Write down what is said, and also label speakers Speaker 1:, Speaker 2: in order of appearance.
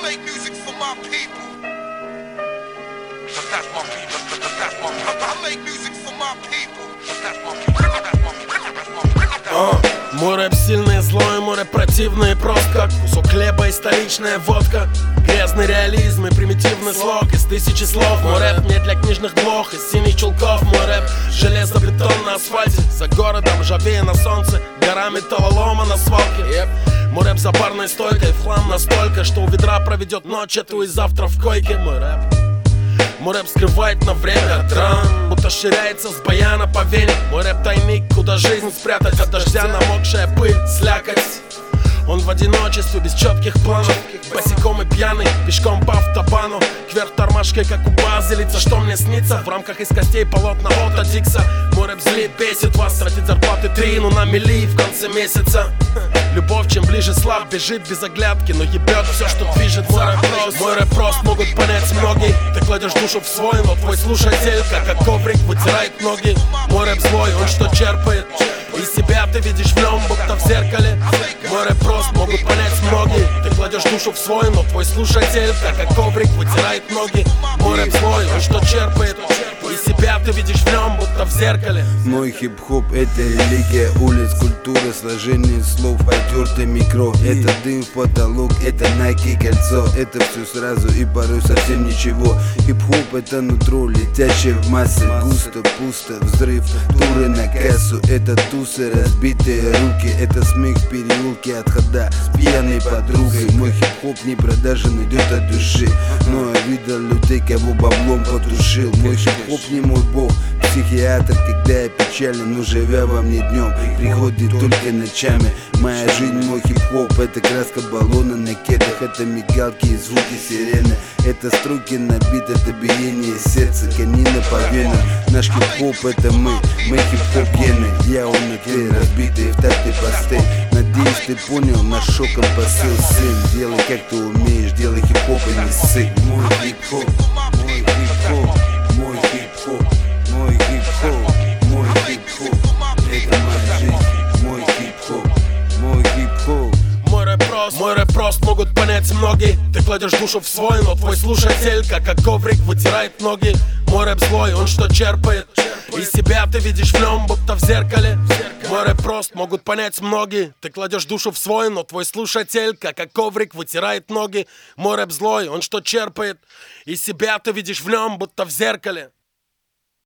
Speaker 1: make music for my people. But that's my people. That's my people. I make music for my people. But that's my people. That's my people.
Speaker 2: Мой рэп сильный, злой, мой рэп противный и прост, как кусок хлеба и столичная водка. Грязный реализм и примитивный слог из тысячи слов. Мой рэп не для книжных блох, из синих чулков. Мой рэп железобетон на асфальте, за городом ржавее на солнце, гора металлолома на свалке. Мой рэп за барной стойкой в хлам настолько, что у ведра проведет ночь эту и завтра в койке. Мой рэп скрывает на время от ран, будто ширяется с баяна по вене. Мой рэп тайник, куда жизнь спрятать от дождя, намокшая пыль, слякоть. Он в одиночестве, без четких планов, босиком и пьяный, пешком по автобану. Кверх тормашкой, как у базилица, что мне снится в рамках из костей полотна Отто Дикса. Мой рэп злит, бесит вас, тратит зарплаты 3, ну на мили в конце месяца. Любовь, чем ближе слаб, бежит без оглядки, но ебет все, что движется. Мой рэп прост, могут понять многие. Ты кладешь душу в свой, но твой слушатель, как коврик, вытирает ноги. Мой рэп злой, он что черпает из себя, ты видишь в нем, будто в зеркале. Мой рэп прост, могут понять многие. Ты кладешь душу в свой, но твой слушатель, как коврик, вытирает ноги. Мой рэп злой, он что черпает из себя, ты видишь в нем, будто в зеркале.
Speaker 3: Мой хип-хоп — это религия улиц, культура, сложение слов, потертый микро. Это дым в потолок, это Nike кольцо. Это все сразу и порой совсем ничего. Хип-хоп — это нутро, летящее в массы. Густо, пусто, взрыв, туры на кассу. Это тусы, разбитые руки. Это смех в переулке от хода с пьяной подругой. Мой хип-хоп не продажен, идет от души. Но я видел людей, кого баблом потушил. Мой хип-хоп не мой бог, психиатр, когда я печален, но живя во мне днем, приходит только ночами. Моя жизнь, мой хип-хоп, это краска баллона на кедах, это мигалки и звуки сирены. Это струки на бит, это биение сердца, канина по венам. Наш хип-хоп — это мы хип-хоп гены. Я он на клей, разбитые в такты посты. Надеюсь, ты понял наш шоком посыл, сын. Делай как ты умеешь, делай хип-хоп и не ссы. Мой хип-хоп, мой хип-хоп, мой хип-хоп, мой хип-хоп, мой хип-хоп. Это моя жизнь, мой хип-хоп, мой хип-хоп.
Speaker 2: Мой рэп прост, могут понять многие. Ты кладешь душу в свой, но твой слушатель, как коврик, вытирает ноги. Мой рэп злой, он что черпает из себя, ты видишь в нем, будто в зеркале. Мой рэп прост, могут понять многие. Ты кладешь душу в свой, но твой слушатель, как коврик, вытирает ноги. Мой рэп злой, он что черпает из себя, ты видишь в нем, будто в зеркале.